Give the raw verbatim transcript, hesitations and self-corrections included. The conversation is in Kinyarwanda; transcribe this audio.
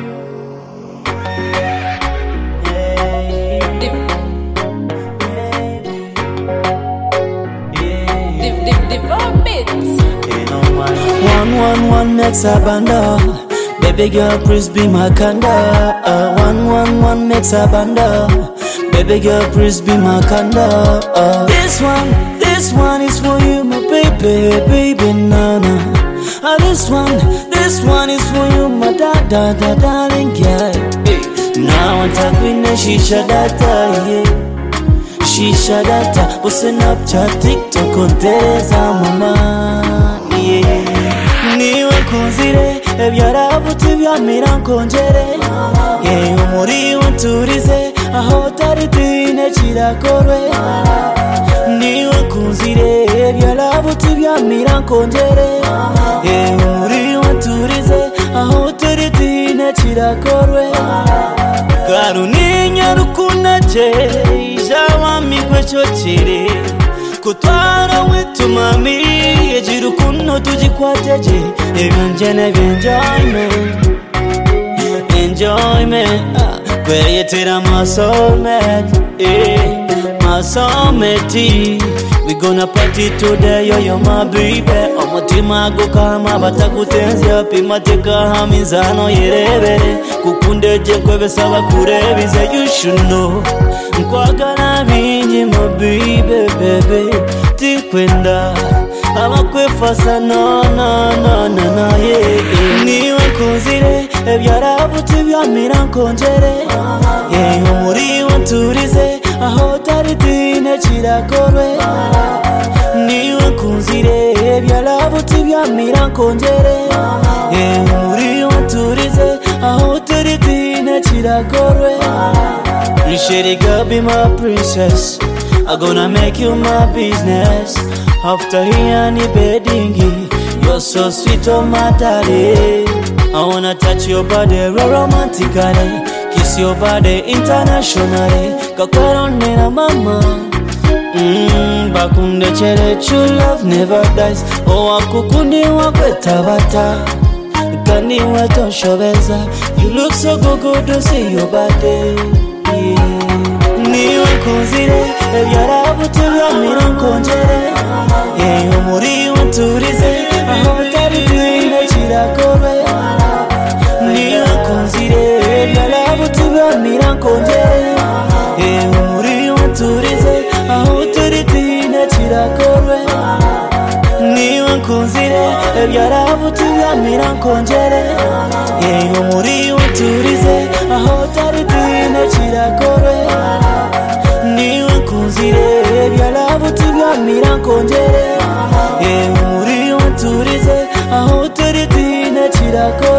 One, one, one makes a banda. Baby girl, please be my kanda. Uh, one, one, one makes a banda. Baby girl, please be my kanda. Uh, this one, this one is for you, my baby, baby nana. Uh, this one, this one is for you, my da da da darling girl. Hey. Now I'm talking to shisha data, yeah. Shisha data, what's Snapchat, TikTok, or Teresa, mama, yeah. Niwe kunzire ebyarabuti byamira nkongere yewe muri unturize aho tari tine kirakorwe niwe kunzire ebyarabuti byamira nkongere yewe muri unturize aho tari tine kirakorwe karuninya rukunaje ijawamigwe cyokire kutwara witumami ejiru kuno tujikwateje ebyonjene byenjoyment enjoyment kweyetera my soulmate eh my soulmate we gonna party today yo yo my baby omutima gukama batakutenze apima teka hamizano yerebere kukundeje kwebesaba kurebize you should know nkwagana bingi my baby baby tikwenda abakwefasa no no no no no yeah niwe kunzire ebyarabuti byamira nkongere yewe muri unturize aho tari tine kirakorwe niwe kunzire ebyarabuti byamira nkongere yewe muri unturize aho tari tine kirakorwe Shady girl be my princess I'm gonna make you my business After he and he bedding you're so sweet on my daddy I wanna touch your body romantically Kiss your body internationally Kakwero nena mama Mmm, bakunde chere true love never dies Oh wakukundi wakwetabata Kani weto shobeza You look so good good to see your body yeah. Niwe kunzire ebyarabuti byamira nkongere yewe muri unturize aho tari tine kirakorwe niwe kunzire ebyarabuti byamira nkongere yewe muri unturize aho tari tine kirakorwe niwe kunzire ebyarabuti byamira nkongere yewe muri unturize aho tari tine kirakorwe niwe kunzire ebyarabuti byamira nkongere yewe muri unturize aho tari tine kirakorwe